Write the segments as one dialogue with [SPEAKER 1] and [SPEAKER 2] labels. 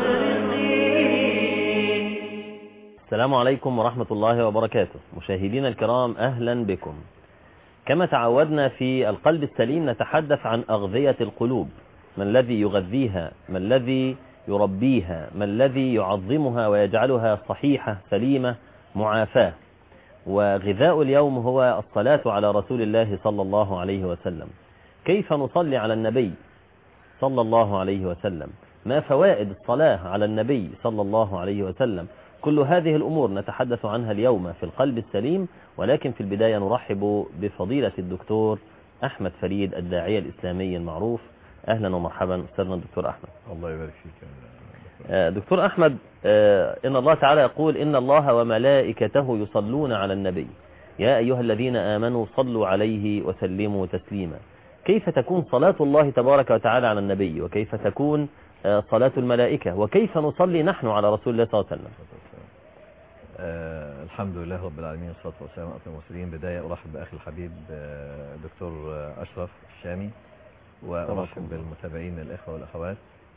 [SPEAKER 1] السلام عليكم ورحمة الله وبركاته. مشاهدينا الكرام، أهلا بكم. كما تعودنا في القلب السليم نتحدث عن أغذية القلوب، ما الذي يغذيها، ما الذي يربيها، ما الذي يعظمها ويجعلها صحيحة سليمة معافاة. وغذاء اليوم هو الصلاة على رسول الله صلى الله عليه وسلم. كيف نصلي على النبي صلى الله عليه وسلم؟ ما فوائد الصلاة على النبي صلى الله عليه وسلم؟ كل هذه الأمور نتحدث عنها اليوم في القلب السليم، ولكن في البداية نرحب بفضيلة الدكتور أحمد فريد، الداعية الإسلامي المعروف. أهلا ومرحبا أستاذنا الدكتور أحمد.
[SPEAKER 2] الله يبارك فيك.
[SPEAKER 1] دكتور أحمد، إن الله تعالى يقول: إن الله وملائكته يصلون على النبي يا أيها الذين آمنوا صلوا عليه وسلموا تسليما. كيف تكون صلاة الله تبارك وتعالى على النبي، وكيف تكون صلاة الملائكة، وكيف نصلي نحن على رسول الله صلى الله عليه وسلم؟
[SPEAKER 2] الحمد لله رب العالمين، والصلاة والسلام على أشرف المرسلين. بداية أرحب بأخي الحبيب دكتور أشرف الشامي، وأرحب بالمتابعين الإخوة والأخوات.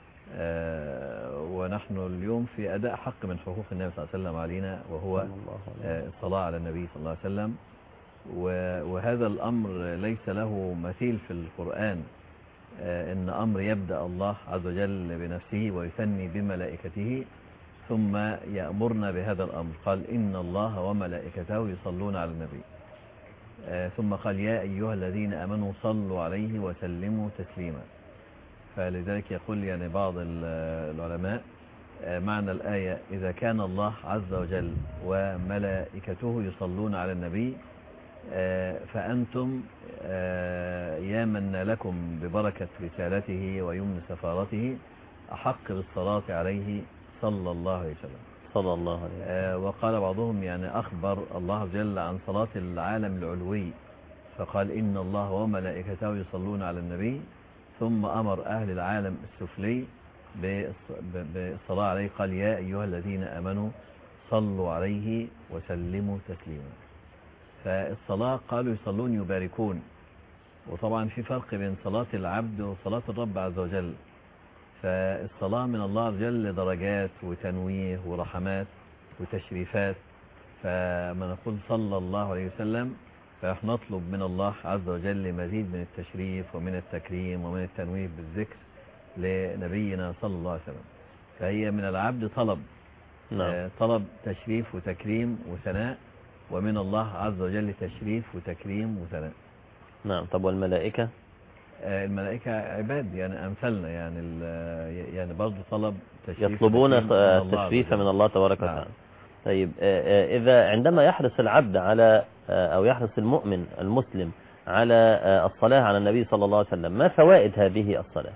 [SPEAKER 2] ونحن اليوم في أداء حق من حقوق النبي صلى الله عليه وسلم علينا، وهو الصلاة على النبي صلى الله عليه وسلم. وهذا الأمر ليس له مثيل في القرآن، إن أمر يبدأ الله عز وجل بنفسه ويثني بملائكته ثم يأمرنا بهذا الأمر. قال: إن الله وملائكته يصلون على النبي، ثم قال: يا أيها الذين آمنوا صلوا عليه وسلموا تسليما. فلذلك يقول يعني بعض العلماء معنى الآية: إذا كان الله عز وجل وملائكته يصلون على النبي فأنتم يا من لكم ببركة رسالته ويمن سفارته أحق بالصلاة عليه صلى الله عليه وسلم.
[SPEAKER 1] صلى الله عليه وسلم.
[SPEAKER 2] وقال بعضهم يعني أخبر الله عز وجل عن صلاة العالم العلوي، فقال: إن الله وملائكته يصلون على النبي، ثم أمر أهل العالم السفلي بالصلاة عليه، قال: يا أيها الذين آمنوا صلوا عليه وسلموا تسليما. فالصلاة قالوا يصلون يباركون، وطبعا في فرق بين صلاة العبد وصلاة الرب عز وجل. فالصلاة من الله عز وجل درجات وتنويه ورحمات وتشريفات. فما نقول صلى الله عليه وسلم فنحن نطلب من الله عز وجل مزيد من التشريف ومن التكريم ومن التنويه بالذكر لنبينا صلى الله عليه وسلم. فهي من العبد طلب، طلب تشريف وتكريم وثناء، ومن الله عز وجل تشريف وتكريم وثناء.
[SPEAKER 1] نعم. طب والملائكة؟
[SPEAKER 2] الملائكة عباد يعني أمثلنا، يعني برضه طلب تشريف،
[SPEAKER 1] يطلبون التشريف من الله تبارك وتعالى. نعم. طيب، إذا عندما يحرص العبد على أو يحرص المؤمن المسلم على الصلاة على النبي صلى الله عليه وسلم، ما فوائد هذه الصلاة؟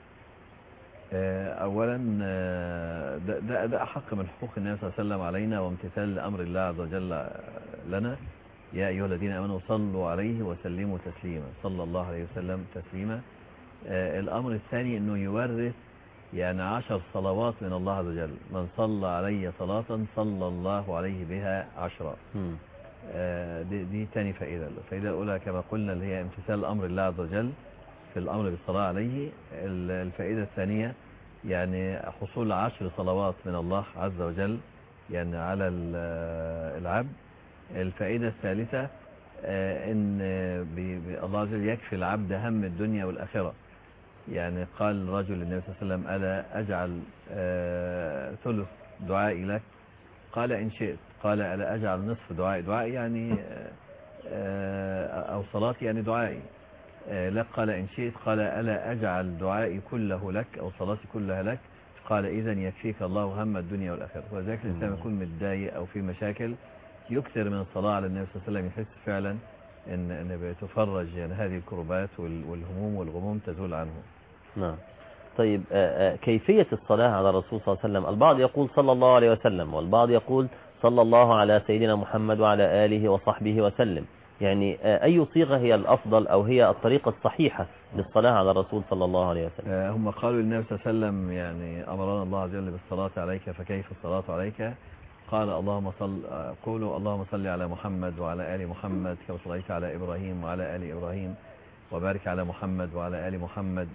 [SPEAKER 2] أولا ده أحق من حقوق النبي صلى الله عليه وسلم علينا، وامتثال لأمر الله عز وجل لنا. يا أيها الذين آمنوا صلوا عليه وسلموا تسليما، صلى الله عليه وسلم تسليما. الأمر الثاني أنه يورث يعني 10 صلوات من الله عز وجل. من صلى علي صلاة صلى الله عليه بها 10. دي تاني فائدة. الفائدة الأولى كما قلنا اللي هي امتثال أمر الله عز وجل في الأمر بالصلاة عليه. الفائدة الثانية يعني حصول 10 صلوات من الله عز وجل يعني على العبد. الفائدة الثالثة ان الله عز وجل يكفي العبد هم الدنيا والآخرة. يعني قال رجل للنبي صلى الله عليه وسلم: ألا أجعل ثلث دعائي لك؟ قال: إن شئت. قال: ألا أجعل نصف دعائي يعني أو صلاتي يعني دعائي لك؟ قال: إن شئت. قال: ألا أجعل دعائي كله لك أو صلاتي كلها لك؟ قال: إذن يكفيك الله هم الدنيا والآخرة. وذلك الإنسان يكون متضايق أو في مشاكل يكثر من الصلاة على النبي صلى الله عليه وسلم، يحس فعلا ان بتفرج يعني هذه الكربات والهموم والغموم تزول عنه.
[SPEAKER 1] نعم. طيب، كيفية الصلاة على الرسول صلى الله عليه وسلم؟ البعض يقول صلى الله عليه وسلم، والبعض يقول صلى الله على سيدنا محمد وعلى آله وصحبه وسلم. يعني أي صيغة هي الأفضل أو هي الطريقة الصحيحة للصلاة على الرسول صلى الله عليه وسلم؟
[SPEAKER 2] هم قالوا للنبي صلى الله عليه وسلم يعني أمرنا الله عز وجل بالصلاة عليك فكيف الصلاة عليك؟ قال: قولوا اللهم صل على محمد وعلى آل محمد كما صليت على إبراهيم وعلى آل إبراهيم، وبارك على محمد وعلى آل محمد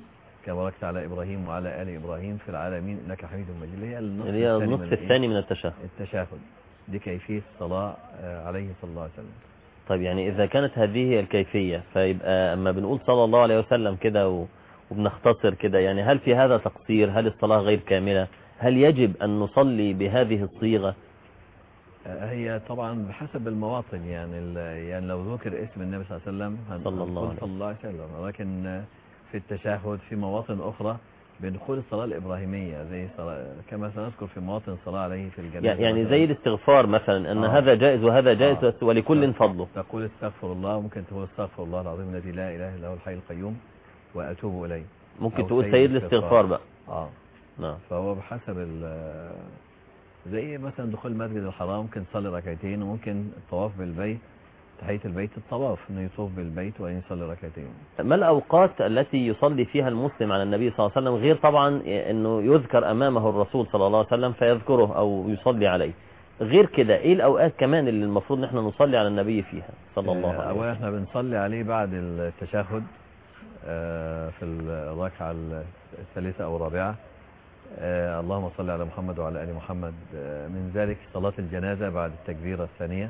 [SPEAKER 2] كما باركت على إبراهيم وعلى آل إبراهيم في العالمين إنك حميد مجيد، اللي
[SPEAKER 1] هي النصف الثاني من
[SPEAKER 2] التشهد. دي كيفية الصلاة عليه صلى الله عليه وسلم.
[SPEAKER 1] طيب يعني إذا كانت هذه هي الكيفية، فيبقى أما بنقول صلى الله عليه وسلم كده وبنختصر كده، يعني هل في هذا تقصير؟ هل الصلاة غير كاملة؟ هل يجب أن نصلي بهذه الصيغة؟
[SPEAKER 2] هي طبعا بحسب المواطن، يعني لو ذكر اسم النبي صلى الله عليه وسلم
[SPEAKER 1] صلى الله
[SPEAKER 2] عليه وسلم، ولكن في التشهد في مواطن أخرى بندخول الصلاة الإبراهيمية زي كما سنذكر في مواطن الصلاة عليه في الجنازة،
[SPEAKER 1] يعني زي الاستغفار مثلا أن هذا جائز وهذا جائز ولكل فضله.
[SPEAKER 2] تقول استغفر الله، ممكن تقول استغفر الله العظيم الذي لا إله إلا هو الحي القيوم وأتوب إليه،
[SPEAKER 1] ممكن تقول سيد الاستغفار بقى.
[SPEAKER 2] نعم. فهو بحسب زي مثلا دخول المسجد الحرام ممكن تصلي ركعتين، وممكن الطواف بالبيت تحية البيت الطواف انه يطوف بالبيت وان يصلي ركعتين.
[SPEAKER 1] ما الاوقات التي يصلي فيها المسلم على النبي صلى الله عليه وسلم، غير طبعا انه يذكر امامه الرسول صلى الله عليه وسلم فيذكره او يصلي عليه، غير كده ايه الاوقات كمان اللي المفروض نحن نصلي على النبي فيها صلى الله عليه وسلم؟
[SPEAKER 2] اولا احنا بنصلي عليه بعد التشهد في الركعة الثالثة او الرابعة، اللهم صل على محمد وعلى آل محمد. من ذلك صلاة الجنازة بعد التكبيرة الثانية،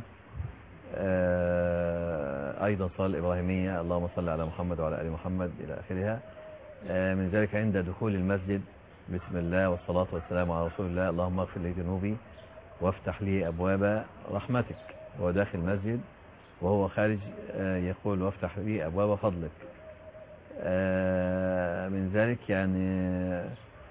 [SPEAKER 2] أيضا صلاة الإبراهيمية اللهم صل على محمد وعلى آل محمد إلى آخرها. من ذلك عند دخول المسجد بسم الله والصلاة والسلام على رسول الله، اللهم اغفر لي ذنوبي وافتح لي أبواب رحمتك. هو داخل المسجد، وهو خارج يقول وافتح لي أبواب فضلك. من ذلك يعني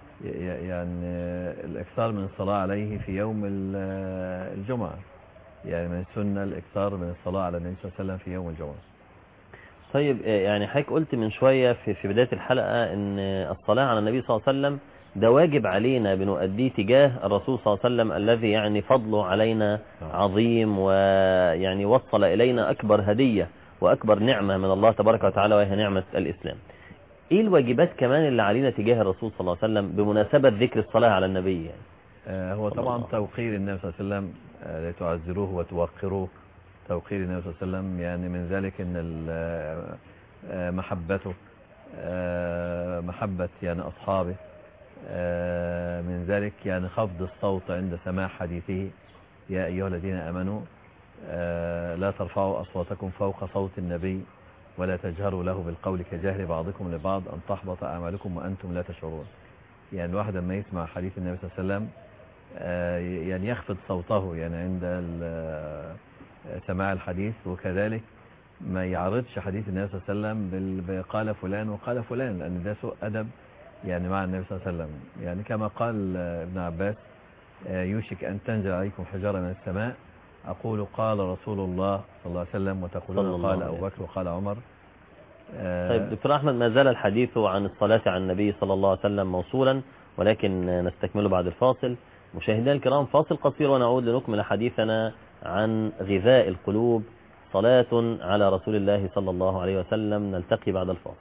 [SPEAKER 2] الإكثار من الصلاة عليه في يوم الجمعة، يعني من السنة الإكثار من الصلاة على النبي صلى الله عليه وسلم في يوم الجمعة.
[SPEAKER 1] طيب يعني حضرتك قلت من شوية في بداية الحلقة ان الصلاة على النبي صلى الله عليه وسلم ده واجب علينا بنؤديه تجاه الرسول صلى الله عليه وسلم الذي يعني فضله علينا عظيم، ويعني وصل إلينا أكبر هدية وأكبر نعمة من الله تبارك وتعالى، وهي نعمة الإسلام. ايه الواجبات كمان اللي علينا تجاه الرسول صلى الله عليه وسلم بمناسبة ذكر الصلاة على النبي يعني؟
[SPEAKER 2] هو طبعا توقير النبي صلى الله عليه وسلم، لتعزروه وتوقروه. توقير النبي صلى الله عليه وسلم يعني من ذلك ان محبته، محبة يعني أصحابه، من ذلك يعني خفض الصوت عند سماع حديثه. يا أيها الذين آمنوا لا ترفعوا أصواتكم فوق صوت النبي ولا تجهروا له بالقول كجهر بعضكم لبعض أن تحبط أعمالكم وأنتم لا تشعرون. يعني الواحد لما يسمع حديث النبي صلى الله عليه وسلم يعني يخفض صوته يعني عند سماع الحديث، وكذلك ما يعرضش حديث النبي صلى الله عليه وسلم بقال فلان وقال فلان، لأن ده سوء أدب يعني مع النبي صلى الله عليه وسلم. يعني كما قال ابن عباس يوشك أن تنزل عليكم حجارة من السماء أقول قال رسول الله صلى الله عليه وسلم وتقولون قال أبو بكر وقال عمر.
[SPEAKER 1] طيب دكتور أحمد، ما زال الحديث عن الصلاة على النبي صلى الله عليه وسلم موصولا، ولكن نستكمله بعد الفاصل. مشاهدينا الكرام، فاصل قصير ونعود لنكمل حديثنا عن غذاء القلوب، صلاة على رسول الله صلى الله عليه وسلم. نلتقي بعد الفاصل.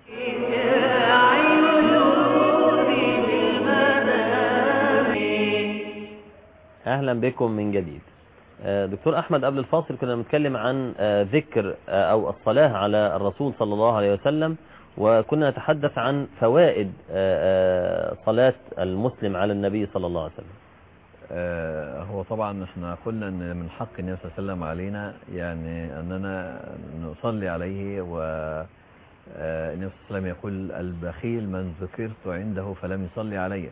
[SPEAKER 1] أهلا بكم من جديد. دكتور أحمد، قبل الفاصل كنا بنتكلم عن ذكر أو الصلاة على الرسول صلى الله عليه وسلم، وكنا نتحدث عن فوائد صلاة المسلم على النبي صلى الله عليه وسلم.
[SPEAKER 2] هو طبعا احنا قلنا ان من حق النبي صلى الله عليه وسلم علينا يعني اننا نصلي عليه، والنبي صلى الله عليه وسلم يقول البخيل من ذكرت عنده فلم يصلي علي.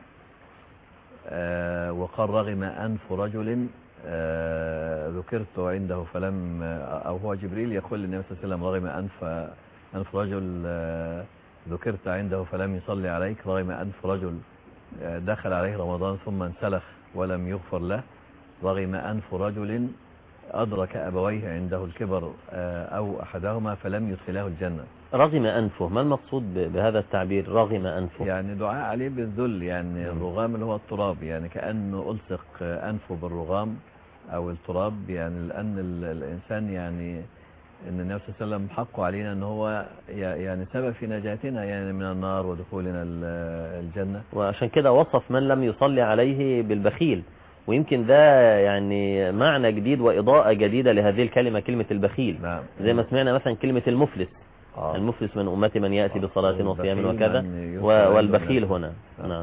[SPEAKER 2] وقال رغم أنف رجل ذكرت عنده فلم، أو هو جبريل يقول للنبي صلى الله عليه وسلم رغم أنف رجل ذكرت عنده فلم يصلي عليك، رغم أنف رجل دخل عليه رمضان ثم انسلخ ولم يغفر له، رغم أنف رجل أدرك أبويه عنده الكبر أو أحدهما فلم يدخله الجنة.
[SPEAKER 1] رغم أنفه، ما المقصود بهذا التعبير رغم أنفه؟
[SPEAKER 2] يعني دعاء عليه بالذل، يعني الرغام اللي هو التراب، يعني كأنه ألصق أنفه بالرغام أو التراب، يعني لأن الإنسان يعني إن النبي صلى الله عليه وسلم حقه علينا أن هو يعني سبب في نجاتنا يعني من النار ودخولنا الجنة،
[SPEAKER 1] وعشان كده وصف من لم يصلي عليه بالبخيل. ويمكن ده يعني معنى جديد وإضاءة جديدة لهذه الكلمة، كلمة البخيل.
[SPEAKER 2] نعم.
[SPEAKER 1] زي ما سمعنا مثلا كلمة المفلس، المفلس من أمتي من يأتي بصلاة وصيام وكذا، والبخيل هنا. نعم.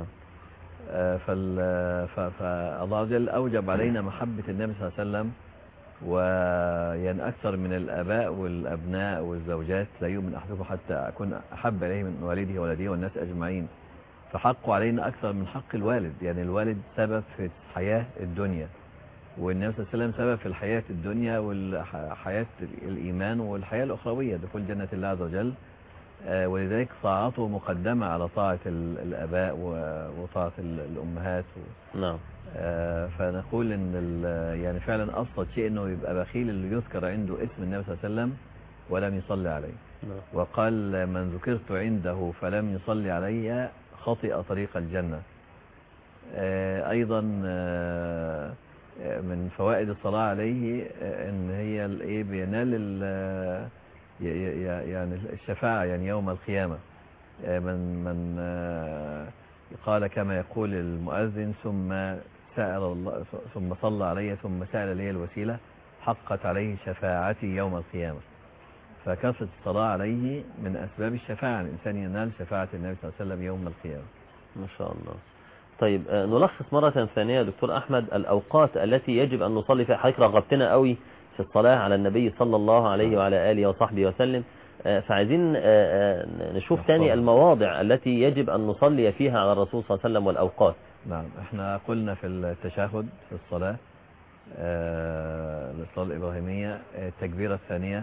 [SPEAKER 2] فالله عز وجل أوجب علينا محبة النبي صلى الله عليه وسلم، ويعني أكثر من الآباء والأبناء والزوجات لا يؤمن أحدكم حتى أكون أحب إليه من والده وولده والناس أجمعين. فحقه علينا أكثر من حق الوالد، يعني الوالد سبب في حياة الدنيا، والنبي صلى الله عليه وسلم سبب في الحياة الدنيا والحياة الإيمان والحياة الأخروية، دخول جنة الله عز وجل. ولذلك طاعته مقدمة على طاعة الآباء وطاعة الأمهات.
[SPEAKER 1] نعم.
[SPEAKER 2] فنقول إن يعني فعلا أبسط شيء إنه يبقى بخيل اللي يذكر عنده اسم النبي صلى الله عليه وسلم ولم يصلي عليه.
[SPEAKER 1] نعم.
[SPEAKER 2] وقال من ذكرت عنده فلم يصلي علي خطئ طريق الجنة. أيضا من فوائد الصلاة عليه إن هي الإيه بينال يعني الشفاعة يعني يوم القيامة. من قال كما يقول المؤذن ثم سأل الله ثم صلى علي ثم سأل لي الوسيلة حقت عليه شفاعتي يوم القيامة. فكثرة الصلاة عليه من أسباب الشفاعة، الإنسان ينال شفاعة النبي صلى الله عليه وسلم يوم القيامة.
[SPEAKER 1] ما شاء الله. طيب نلخص مرة ثانية دكتور أحمد الأوقات التي يجب أن نصلي فيها. حضرتك رغبتنا قوي في الصلاة على النبي صلى الله عليه وعلى آله وصحبه وسلم، فعايزين نشوف ثاني المواضع التي يجب أن نصلي فيها على الرسول صلى الله عليه وسلم والأوقات.
[SPEAKER 2] نعم. احنا قلنا في التشهد في الصلاة الصلاة الإبراهيمية التكبيرة الثانية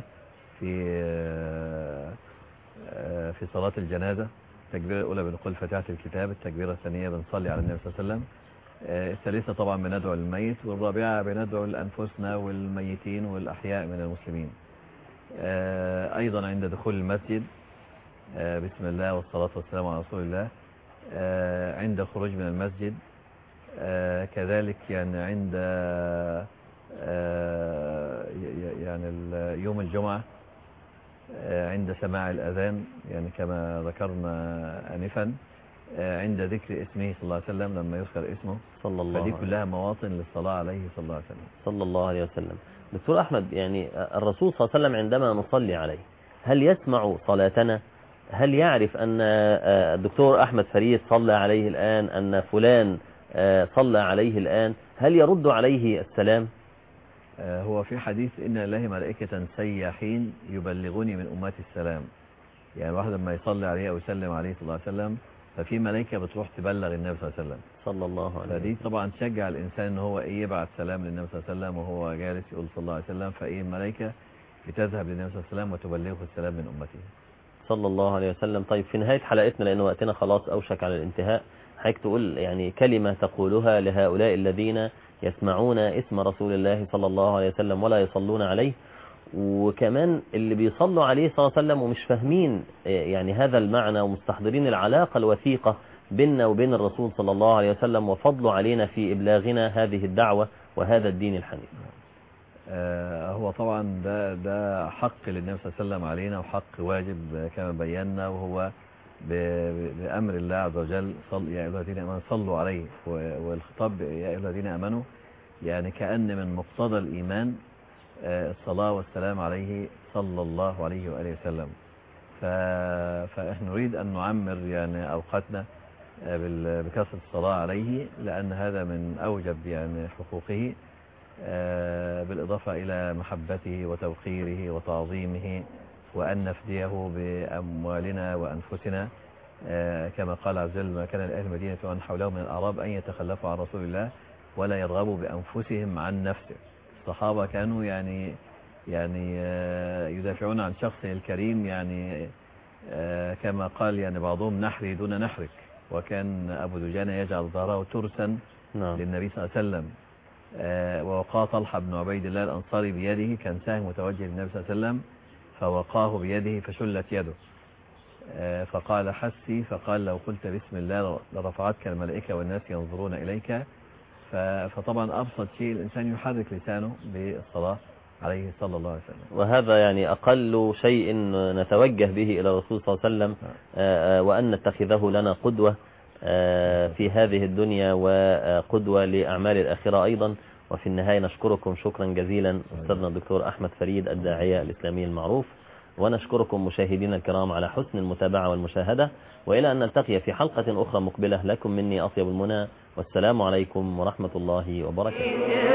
[SPEAKER 2] في صلاة الجنازة. التكبيرة الأولى بنقول فاتحة الكتاب، التكبيرة الثانية بنصلي على النبي صلى الله عليه وسلم، الثالثة طبعا بندعو للميت، والرابعة بندعو لأنفسنا والميتين والأحياء من المسلمين. أيضا عند دخول المسجد بسم الله والصلاة والسلام على رسول الله. عند الخروج من المسجد كذلك، يعني عند يعني يوم الجمعة عند سماع الأذان، يعني كما ذكرنا آنفا، عند ذكر اسمه صلى الله عليه وسلم لما يذكر اسمه
[SPEAKER 1] صلى الله عليه
[SPEAKER 2] وسلم. فدي كلها مواطن للصلاة عليه صلى الله عليه وسلم.
[SPEAKER 1] صلى الله عليه وسلم. دكتور أحمد، يعني الرسول صلى الله عليه وسلم عندما نصلي عليه هل يسمع صلاتنا؟ هل يعرف أن الدكتور أحمد فريد صلى عليه الآن، أن فلان صلى عليه الآن؟ هل يرد عليه السلام؟
[SPEAKER 2] هو في حديث إن لله ملائكة سياحين يبلغوني من أمتي السلام. يعني الواحد لما يصلي عليه أو يسلم عليه صلى الله عليه وسلم ففي ملائكة بتروح تبلغ النبي صلى الله عليه وسلم
[SPEAKER 1] صلى الله عليه وسلم.
[SPEAKER 2] فدي طبعا تشجع الإنسان إن هو يبعت سلام للنبي صلى الله عليه وسلم وهو جالس يقول صلى الله عليه وسلم، الملائكة بتذهب للنبي صلى الله عليه وسلم وتبلغه السلام من أمته
[SPEAKER 1] صلى الله عليه وسلم. طيب في نهاية حلقتنا لأن وقتنا خلاص أوشك على الانتهاء، حضرتك تقول يعني كلمة تقولها لهؤلاء الذين يسمعون اسم رسول الله صلى الله عليه وسلم ولا يصلون عليه، وكمان اللي بيصلوا عليه صلى الله عليه وسلم ومش فاهمين يعني هذا المعنى ومستحضرين العلاقة الوثيقة بيننا وبين الرسول صلى الله عليه وسلم وفضله علينا في إبلاغنا هذه الدعوة وهذا الدين الحنيف.
[SPEAKER 2] هو طبعا ده حق للنبي صلى الله عليه وسلم علينا وحق واجب كما بينا، وهو بأمر الله عز وجل يا أيها الذين آمنوا صلوا عليه، والخطاب يا أيها الذين آمنوا يعني كأن من مقتضى الإيمان الصلاة والسلام عليه صلى الله عليه وآله وسلم. فإحنا نريد أن نعمر يعني أوقاتنا بكثرة الصلاة عليه، لأن هذا من أوجب يعني حقوقه، بالإضافة إلى محبته وتوقيره وتعظيمه، وأن نفديه بأموالنا وأنفسنا كما قال عز وجل ما كان لأهل المدينة ومن حولهم من الأعراب أن يتخلفوا عن رسول الله ولا يرغبوا بأنفسهم عن نفسه. الصحابة كانوا يعني يدافعون عن شخصه الكريم، يعني كما قال يعني بعضهم نحري دون نحرك، وكان أبو دجانة يجعل ظهره ترسا للنبي صلى الله عليه وسلم. ووقاه طلحة بن عبيد الله الأنصاري بيده، كان سهم متوجه للنبي صلى الله عليه وسلم فوقاه بيده فشلت يده، فقال حسي، فقال لو قلت بسم الله لرفعتك الملائكة والناس ينظرون إليك. فطبعا أبسط شيء الإنسان يحرك لسانه بالصلاة عليه صلى الله عليه وسلم،
[SPEAKER 1] وهذا يعني أقل شيء نتوجه به إلى الرسول صلى الله عليه وسلم، وأن نتخذه لنا قدوة في هذه الدنيا وقدوة لأعمال الآخرة أيضا. وفي النهاية نشكركم شكرا جزيلا أستاذنا الدكتور أحمد فريد الداعية الإسلامي المعروف، ونشكركم مشاهدينا الكرام على حسن المتابعة والمشاهدة، وإلى أن نلتقي في حلقة أخرى مقبلة، لكم مني أطيب المنى، والسلام عليكم ورحمة الله وبركاته.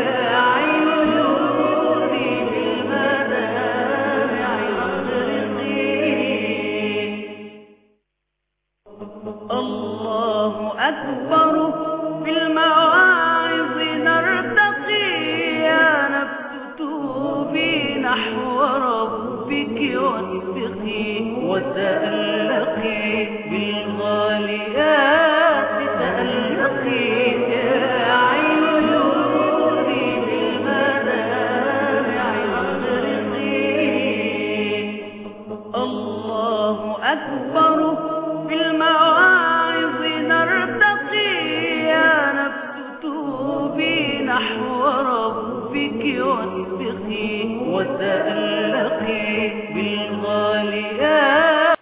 [SPEAKER 3] الله أكبر في المواعظ نرتقي، يا نفس توبي نحو ربك واتقي، وتألقي بالغاليات تألقي، يا عين جودي بالمدامع اغرقي. الله أكبر في المواعظ